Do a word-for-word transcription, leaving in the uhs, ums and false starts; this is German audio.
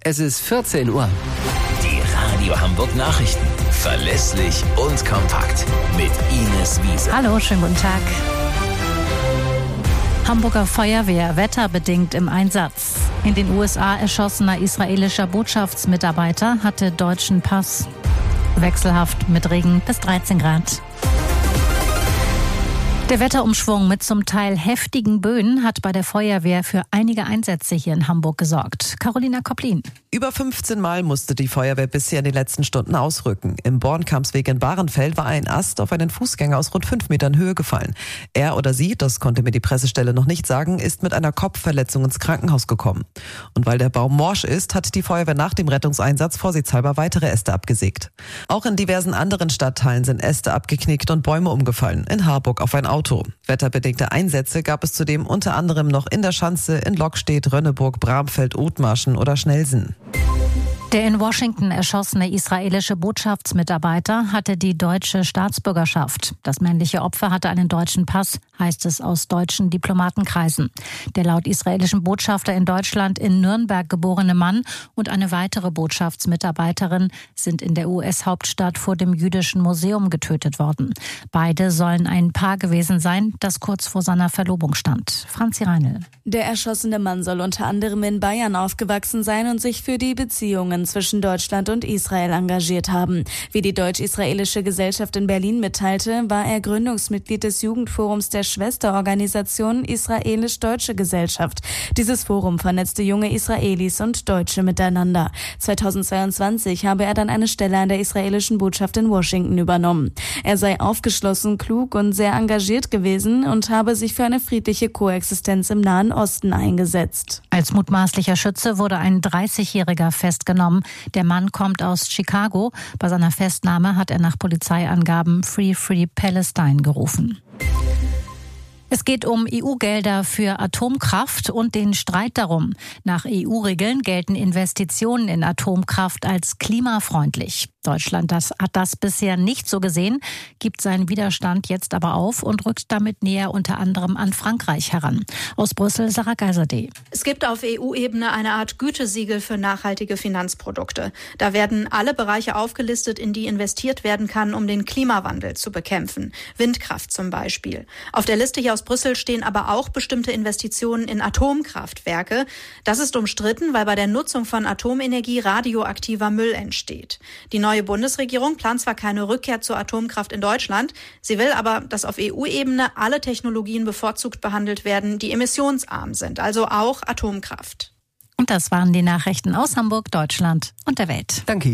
Es ist vierzehn Uhr. Die Radio Hamburg Nachrichten. Verlässlich und kompakt. Mit Ines Wiese. Hallo, schönen guten Tag. Hamburger Feuerwehr wetterbedingt im Einsatz. In den U S A erschossener israelischer Botschaftsmitarbeiter hatte deutschen Pass. Wechselhaft mit Regen bis dreizehn Grad. Der Wetterumschwung mit zum Teil heftigen Böen hat bei der Feuerwehr für einige Einsätze hier in Hamburg gesorgt. Carolina Kopplin. Über fünfzehn Mal musste die Feuerwehr bisher in den letzten Stunden ausrücken. Im Bornkampsweg in Bahrenfeld war ein Ast auf einen Fußgänger aus rund fünf Metern Höhe gefallen. Er oder sie, das konnte mir die Pressestelle noch nicht sagen, ist mit einer Kopfverletzung ins Krankenhaus gekommen. Und weil der Baum morsch ist, hat die Feuerwehr nach dem Rettungseinsatz vorsichtshalber weitere Äste abgesägt. Auch in diversen anderen Stadtteilen sind Äste abgeknickt und Bäume umgefallen. In Harburg auf ein Auto. Wetterbedingte Einsätze gab es zudem unter anderem noch in der Schanze, in Lockstedt, Rönneburg, Bramfeld, Othmarschen oder Schnelsen. Der in Washington erschossene israelische Botschaftsmitarbeiter hatte die deutsche Staatsbürgerschaft. Das männliche Opfer hatte einen deutschen Pass, heißt es aus deutschen Diplomatenkreisen. Der laut israelischen Botschafter in Deutschland in Nürnberg geborene Mann und eine weitere Botschaftsmitarbeiterin sind in der U S-Hauptstadt vor dem Jüdischen Museum getötet worden. Beide sollen ein Paar gewesen sein, das kurz vor seiner Verlobung stand. Franzi Reinl. Der erschossene Mann soll unter anderem in Bayern aufgewachsen sein und sich für die Beziehungen zwischen Deutschland und Israel engagiert haben. Wie die Deutsch-Israelische Gesellschaft in Berlin mitteilte, war er Gründungsmitglied des Jugendforums der Schwesterorganisation Israelisch-Deutsche Gesellschaft. Dieses Forum vernetzte junge Israelis und Deutsche miteinander. zweitausendzweiundzwanzig habe er dann eine Stelle an der israelischen Botschaft in Washington übernommen. Er sei aufgeschlossen, klug und sehr engagiert gewesen und habe sich für eine friedliche Koexistenz im Nahen Osten eingesetzt. Als mutmaßlicher Schütze wurde ein dreißigjähriger festgenommen. Der Mann kommt aus Chicago. Bei seiner Festnahme hat er nach Polizeiangaben Free Free Palestine gerufen. Es geht um E U-Gelder für Atomkraft und den Streit darum. Nach E U-Regeln gelten Investitionen in Atomkraft als klimafreundlich. Deutschland das, hat das bisher nicht so gesehen, gibt seinen Widerstand jetzt aber auf und rückt damit näher unter anderem an Frankreich heran. Aus Brüssel, Sarah Geiserde. Es gibt auf E U-Ebene eine Art Gütesiegel für nachhaltige Finanzprodukte. Da werden alle Bereiche aufgelistet, in die investiert werden kann, um den Klimawandel zu bekämpfen. Windkraft zum Beispiel. Auf der Liste hier aus Brüssel stehen aber auch bestimmte Investitionen in Atomkraftwerke. Das ist umstritten, weil bei der Nutzung von Atomenergie radioaktiver Müll entsteht. Die Die neue Bundesregierung plant zwar keine Rückkehr zur Atomkraft in Deutschland, sie will aber, dass auf E U-Ebene alle Technologien bevorzugt behandelt werden, die emissionsarm sind, also auch Atomkraft. Und das waren die Nachrichten aus Hamburg, Deutschland und der Welt. Danke.